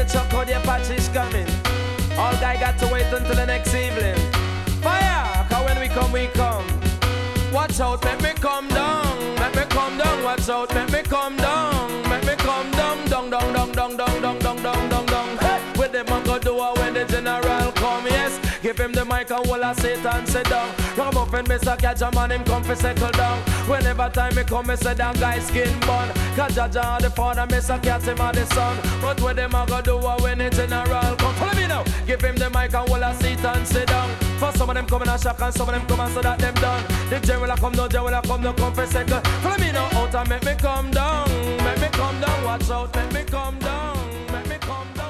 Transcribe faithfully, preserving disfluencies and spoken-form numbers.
truck how the Apache is coming. All guy got to wait until the next evening. Fire, cause when we come, we come. Watch out, make me come down. Make me come down, watch out, make me come down. Make me come down, down, down, down, down, down, down, down, down, down, down. Hey, with them man go do it when the general come, yes. Give him the mic and wall of Satan sit down. Ram up and Mister Kaja man him come for settle down. Whenever time me come, me say that guy skin bun. Kaja Jah the father, Mister Cat him and the son. But with them man go do it when the general come. Follow me now. Give him the mic and wall of Satan sit down. For some of them come in a shock and some of them come and so that them done. The general a come, no general a come, no come for second. Follow me now out and make me come down. Make me come down, watch out, make me come down. Make me come down.